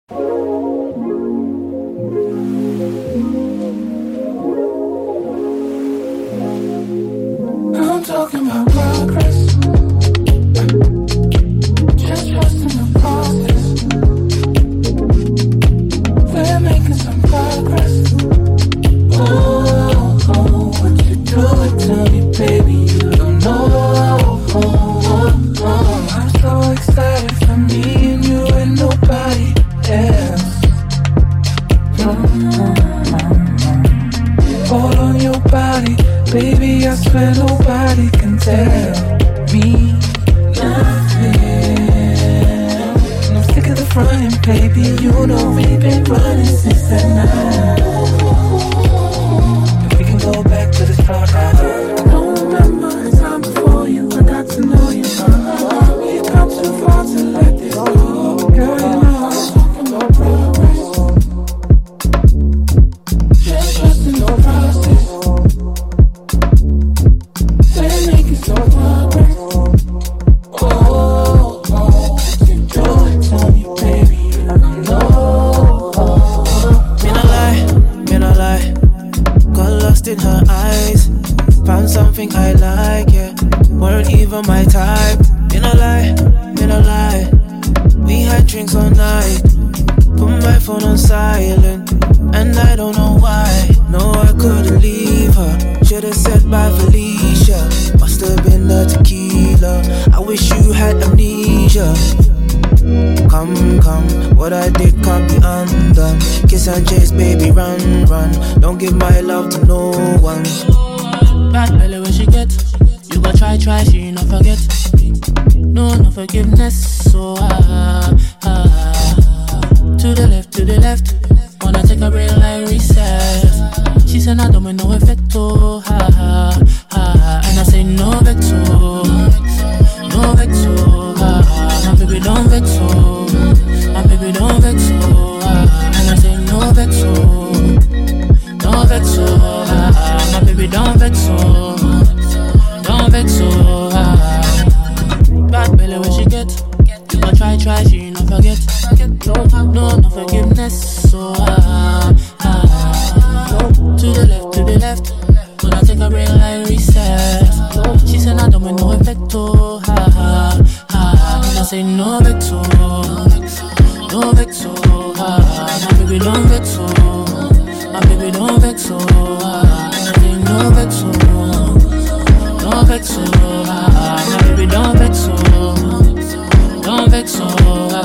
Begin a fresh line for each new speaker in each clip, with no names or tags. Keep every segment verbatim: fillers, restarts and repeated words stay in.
I'm talking about progress. Just trust in the process. We're making some progress. Oh, oh, what you doing? Tell me, baby, you don't know. Oh, oh, oh. I'm so excited for me and you and nobody else. Mm-hmm. All on your body, baby, I swear nobody can tell me nothing. And I'm sick of the frontin', baby, you know we've been running since that night. If we can go back to the start, I don't remember the time before you, I got to know you. uh-huh. We've come too far to let this go. Girl, you know I'm talking about progress. Just trust in the process. We're making some progress. Oh, oh, you do it, tell me, baby, you know.
Me no lie, me no lie. Got lost in her eyes. Found something I like, yeah. Weren't even my type. Me no lie, me no lie. We had drinks all night. Put my phone on silent, and I don't know why. No, I couldn't leave her. Should've said bye, Felicia. Must've been the tequila. I wish you had amnesia. Come, come, what I did can't be undone. Kiss and chase, baby, run, run. Don't give my love to no one.
Bad belly when she get. You go try, try, she not forget. No, no forgiveness. So ah, ah. To the left, to the left. Wanna take a break like reset. She said I don't want no effect. Oh, ha, ha, ha. And I say no vex. Oh, no vex. Oh, ha, ha. My baby don't vex. Oh, my baby don't vex. Oh, ha, ha. And I say no vex. Oh, no vex. Oh, ha, ha. My baby don't vex. Oh, don't vex. Oh, ha, ha. Bad belly when she get. You go try, try, she not forget. No, no forgiveness. So ah, ah. To the left, to the left. When I take a break like reset. She said I don't want no effect. Oh, ha, ha, ha. And I say no vex. Oh, no vex. Oh, ha, ha. My baby don't vex. Oh, my baby don't vex. Oh, ha. And I say no vex. Oh, no vex. Oh, ha, ha. My baby don't vex. Oh, don't vex. Oh, ha.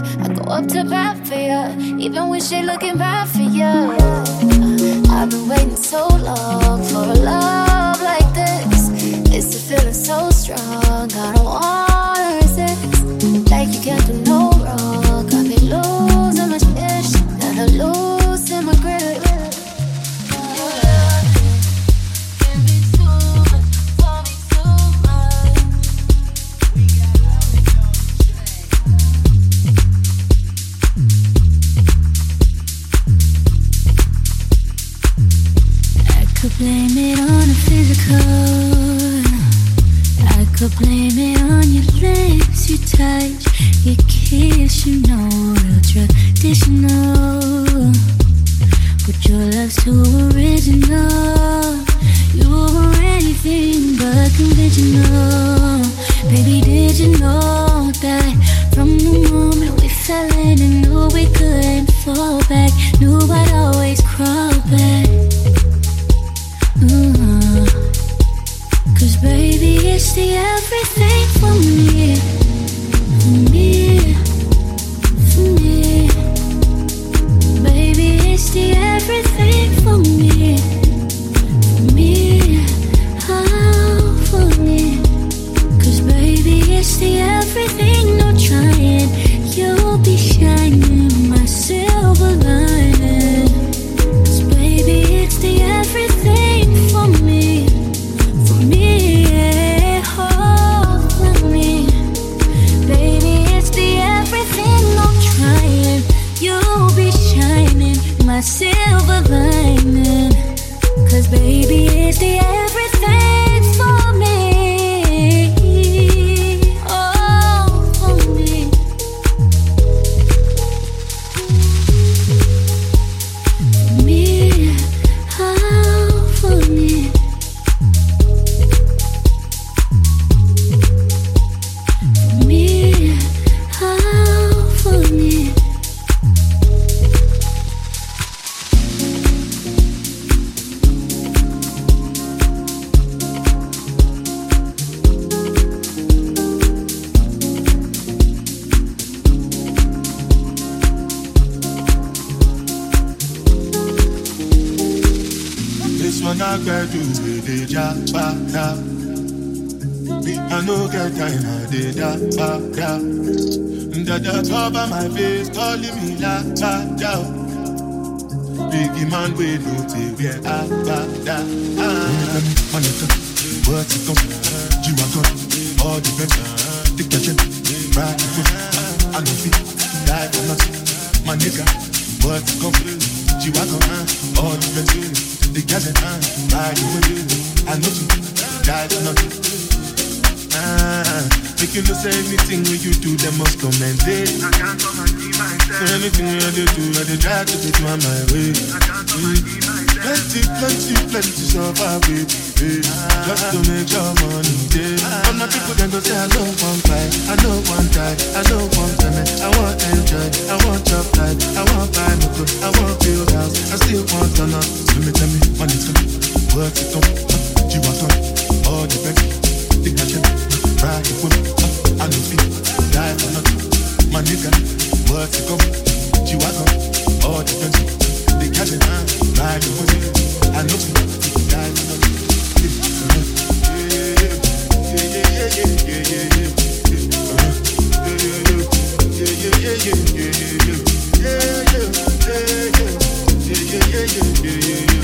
Even when shit looking bad for you, I've been waiting waiting so long for a love like this. It's a feeling so strong, I don't wanna resist. Like you can't do no wrong. Got me losing my shit, and I'm losing my grip.
Blame it on the physical. I could blame it on your lips, your touch, your kiss. You know, real traditional. But your love's too original. You were anything but conventional. Baby, did you know that from the moment we fell in and knew we couldn't fall back, knew I'd always crawl back. Uh, Cause baby, it's the everything for me, for me, for me. Baby, it's the everything for me, for me, oh, for me. Cause baby, it's the everything, no trying. You'll be shining, my silver lining. Cause baby, it's the everything for me, for me, yeah, oh, for me. Baby, it's the everything, no trying. You'll be shining, my silver lining. Cause baby, it's the everything for me, oh, for me. For me, oh, for me. For me, oh, for me.
This one I got do with the job, yeah. Me, I no get time, I did that, yeah. That the top of my face calling me la, la, yeah. Biggie man, we no take where I, yeah, yeah. Monica, what's it come? G-Wagon, all the best. Take the chin, ride the whip. I know feet, die for nothing. My nigga, what's it come? G-Wagon, all the best. The gas and I ride with it. I know you die for nothing. Ah, make you know say anything when you do, they must commend it. I can't come and see myself. So anything when I do, I do try to take my way. I can't come and see myself. Plenty, plenty, plenty suffer with it. Just to make your money day. All my people then go say I know one fight, I know one die, I know one time. I want enjoy, I want job life, I want buy my clothes, I want build house, I still want to know. So me tell me, money come, work it come, you want some, all the baby, think I should ride the whip, I know feet, die for nothing. My nigga, work it come, you want some, all the baby, think I should ride the whip, I know feet, die for nothing. Yeah, yeah, yeah, yeah, yeah, yeah, yeah, yeah. Yeah, yeah, yeah, yeah, yeah, yeah, yeah, yeah, yeah, yeah, yeah, yeah, yeah.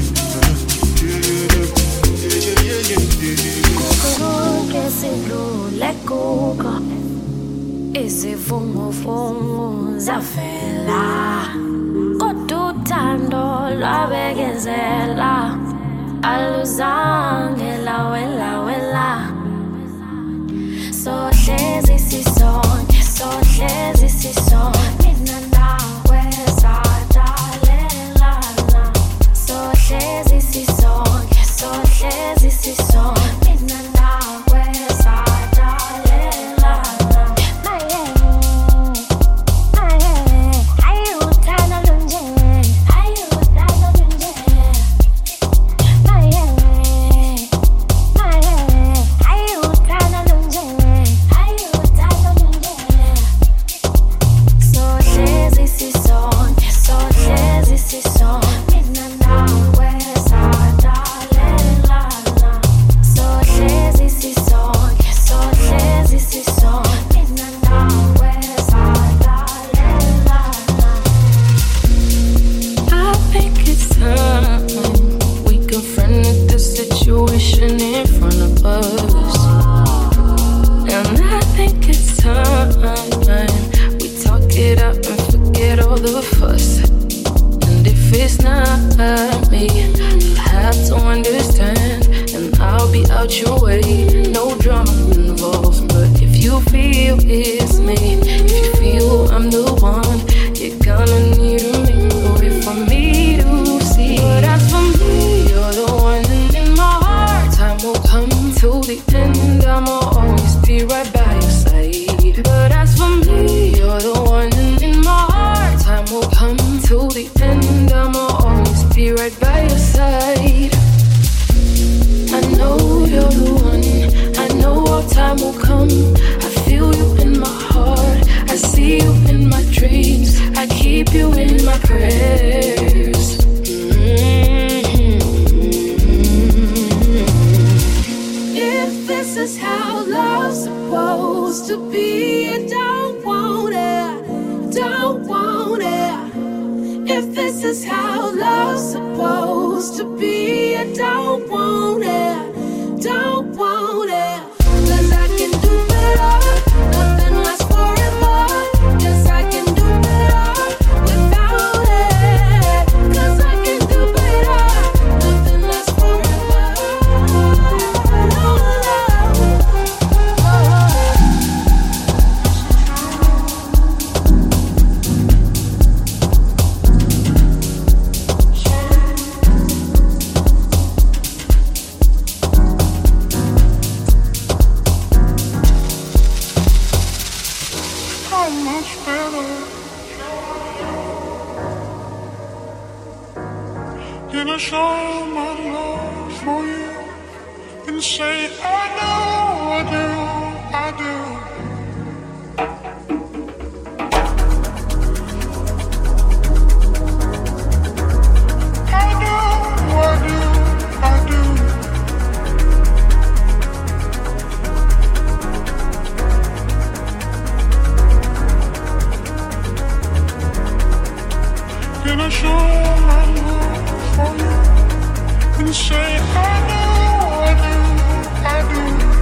Konke sidlule kuko, izivunguvungu zavela, kodwa uthando lwabekezela, aluzange lawela wela. Sohlezi sisonke, sohlezi sisonke, mina nawe sadalelana. Sohlezi sisonke, sohlezi sisonke, mina nawe sadalelana. Maye, maye, ayuthanda lunje, ayuthanda lunje. Maye, maye, ayuthanda lunje, ayuthanda lunje.
right. I know you're the one. I know our time will come. I feel you in my heart. I see you in my dreams. I keep you in my prayers. Mm-hmm. If this is how love's supposed to be, I don't want it. Don't want it. If this is how love's supposed to be, I don't want it. Don't want it. 'Cause I can do better. Nothing lasts forever. Yes, I can do better without it. 'Cause I can do better. Nothing lasts forever.
Can I show my love for you and say I know, I do, I do. I know, I do, I do. Can I show my love for you and say I know, I do, I do.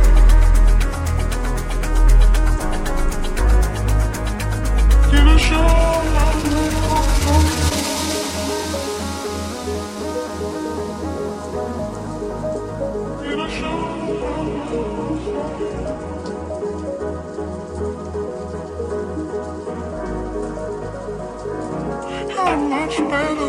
Can I show my love for you? Can I show my love for you? How much better?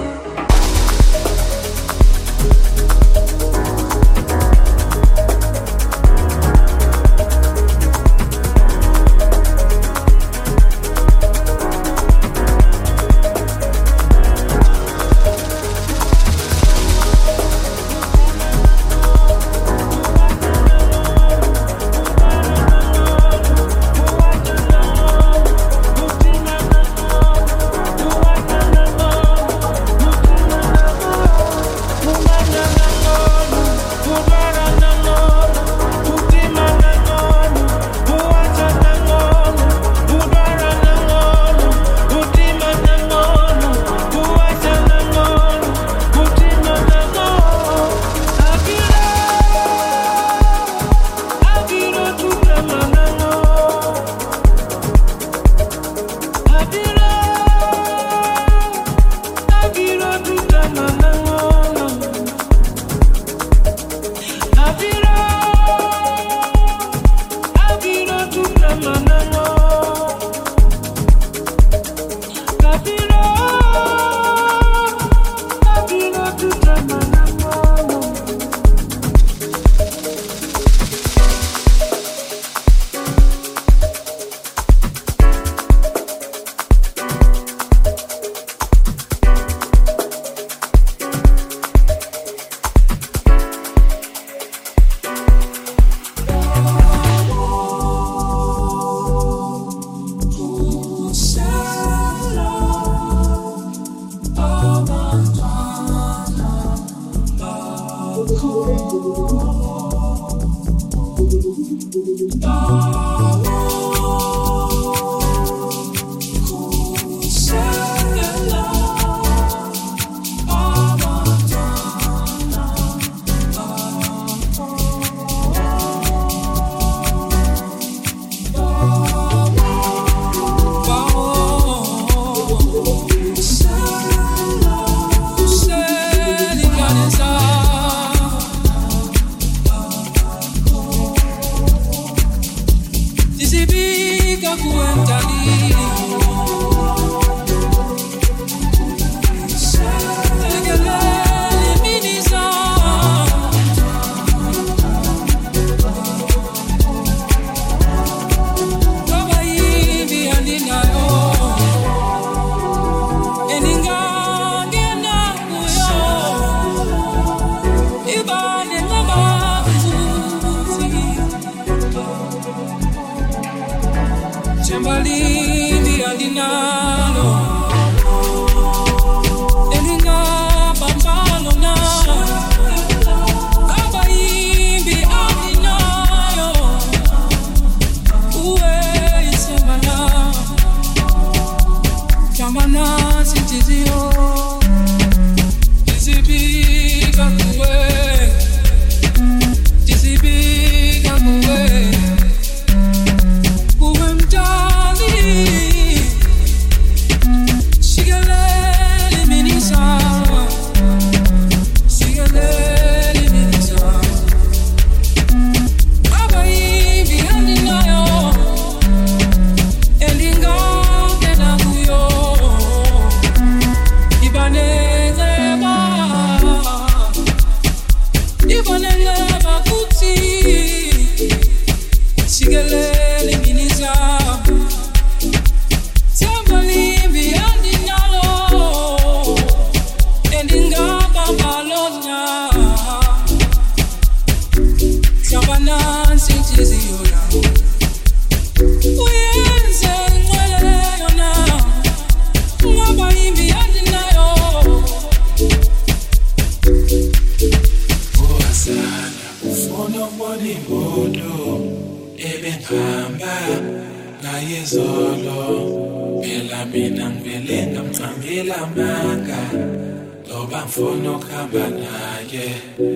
ukubona imoto ebengihamba ngaye zolo, phela mina ngivele ngamcambela amanga ngoba ngifuna ukuhamba naye.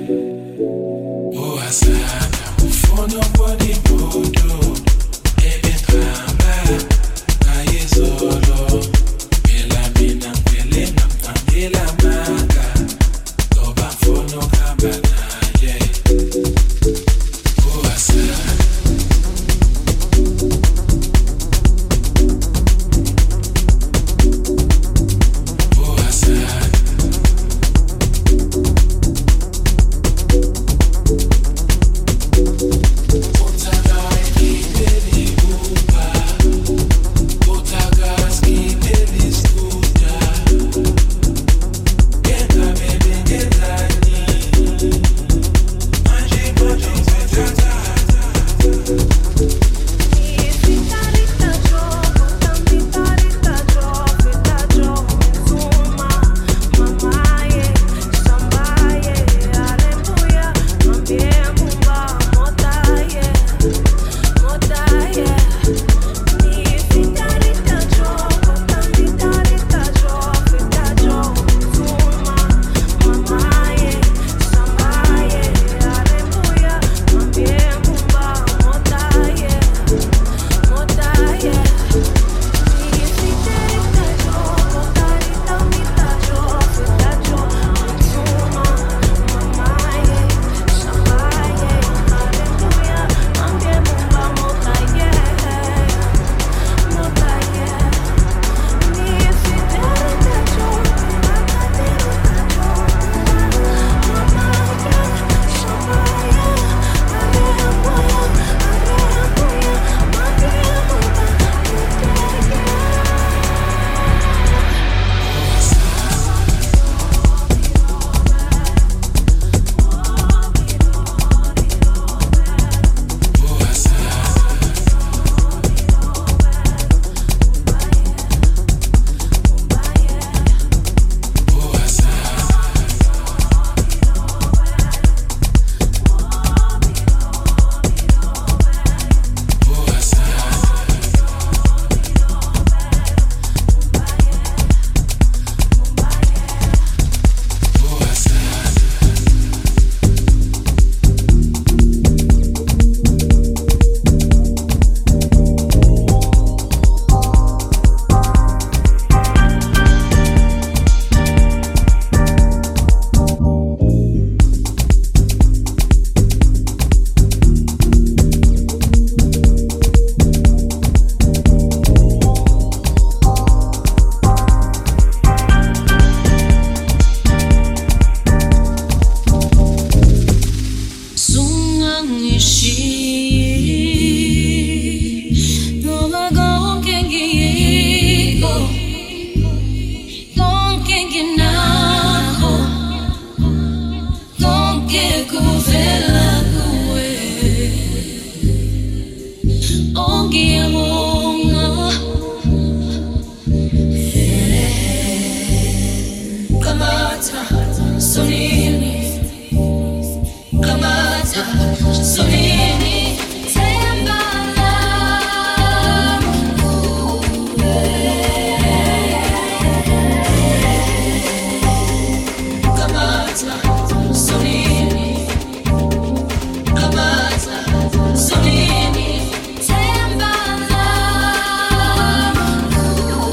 Uhasana ufuna ukubona imoto ebengihamba ngaye zolo, phela mina ngivele ngamcambela amanga ngoba ngifuna ukuhamba naye. Uhasana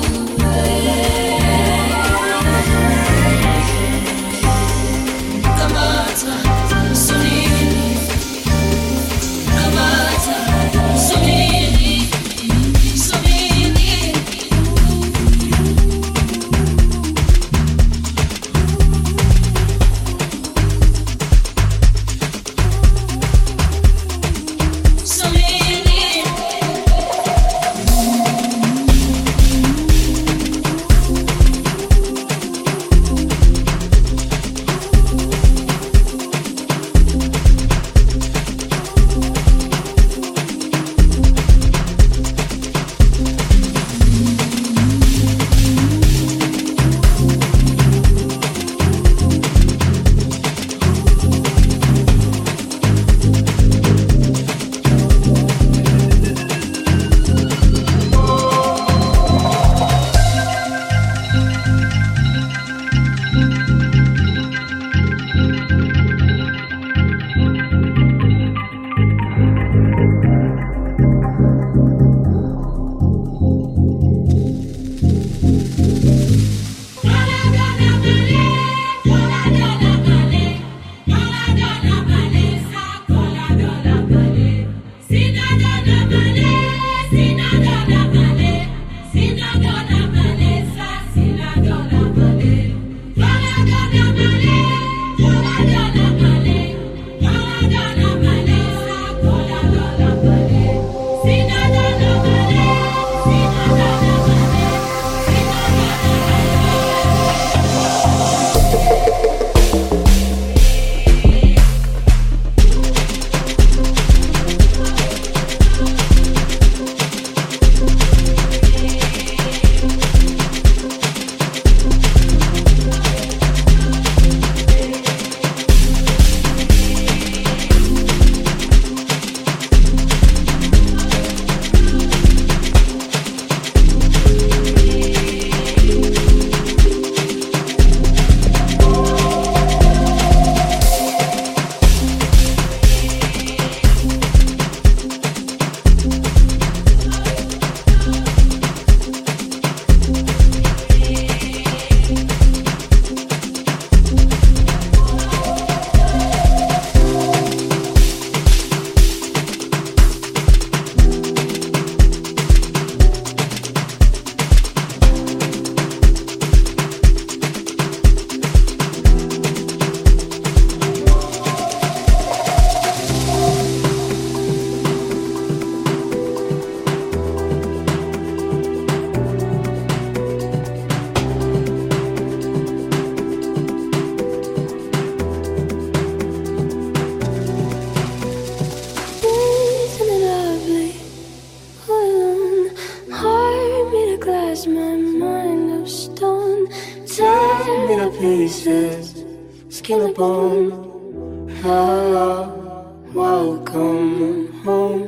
come
Welcome home.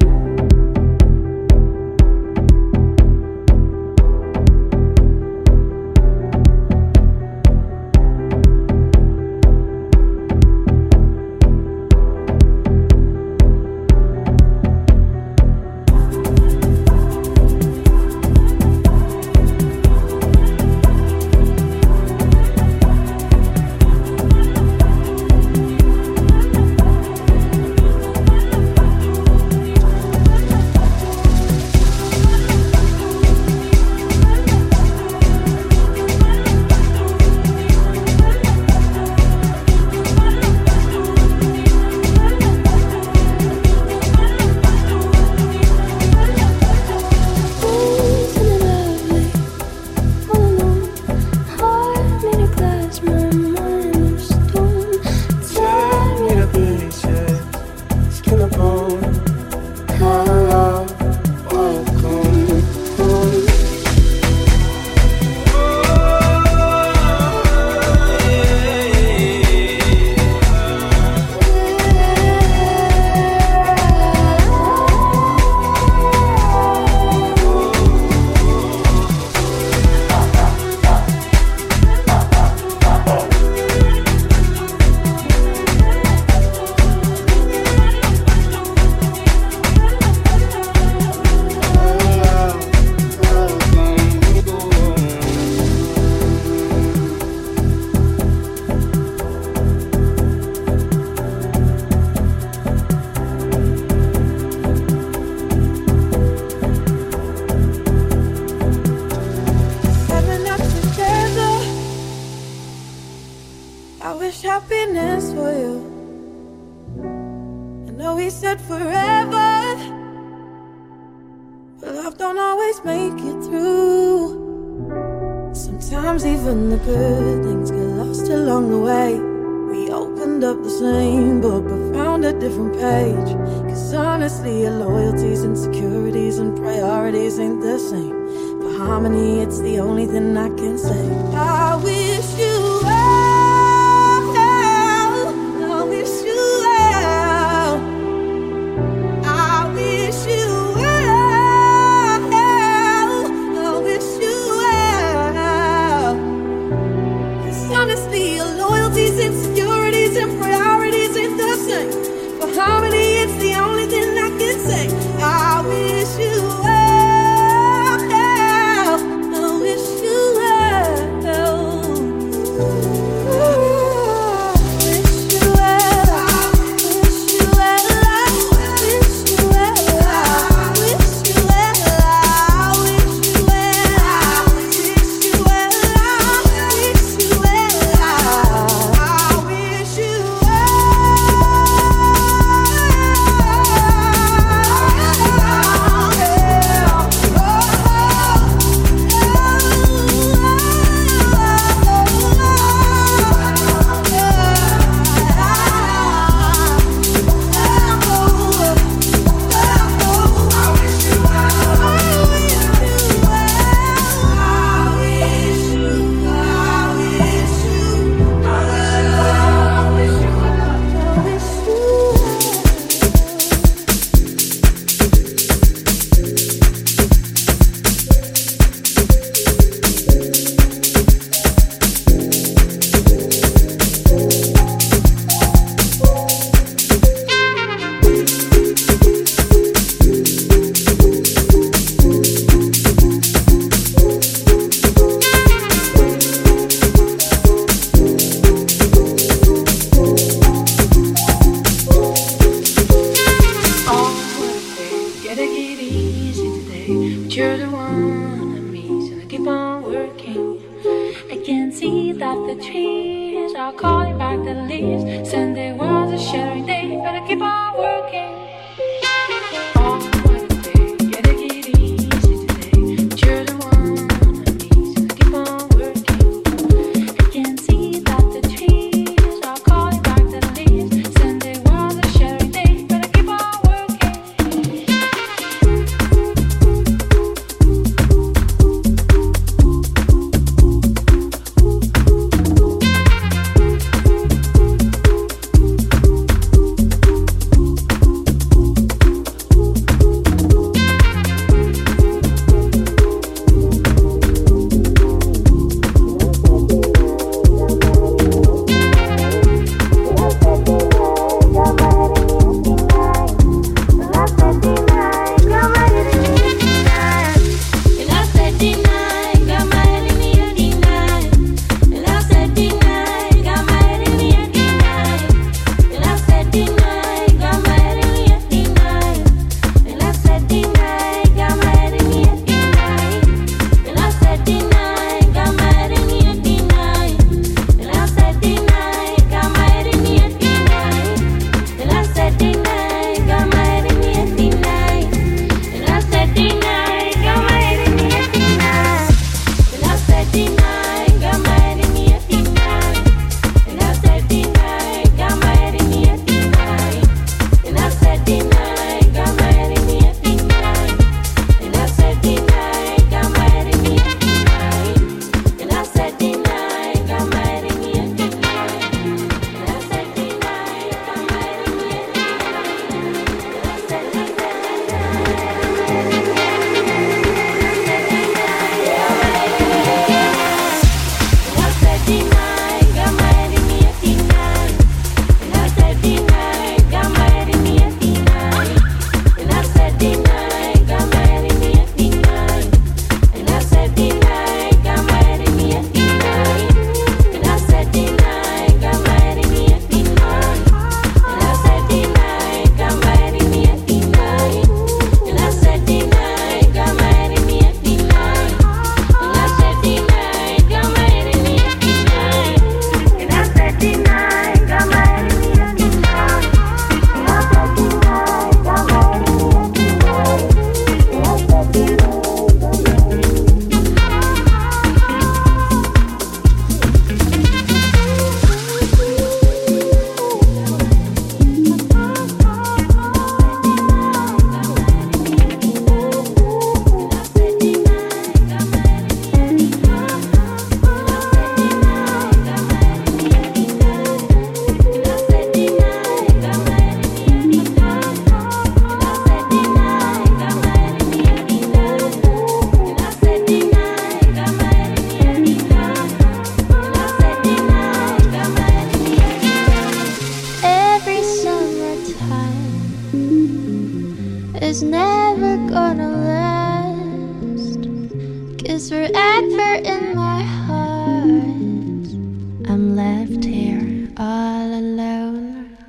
is never gonna last. 'Cause forever in my heart, I'm left here all alone.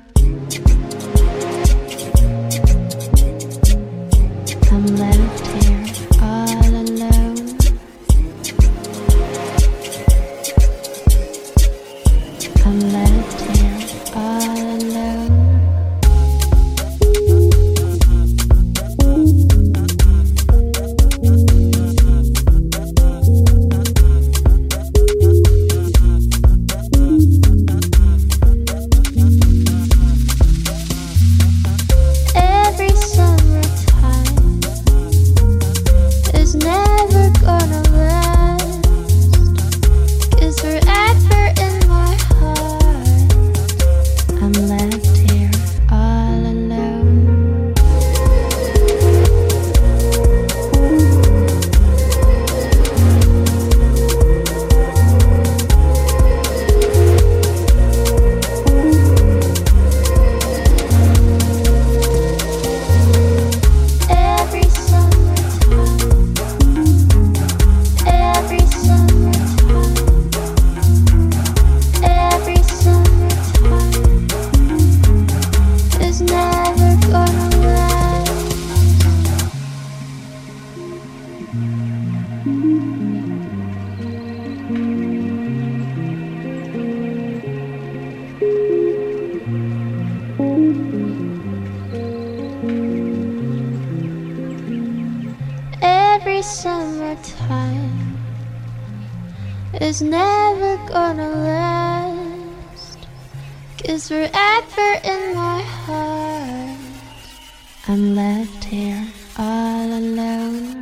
I'm left here all alone. I'm left here all alone. Every summertime is never gonna last. 'Cause forever in my heart, I'm left here all alone. Every summertime, every summertime, every summertime is never gonna last. Every summertime is never gonna last. 'Cause forever in my heart, I'm left here all alone.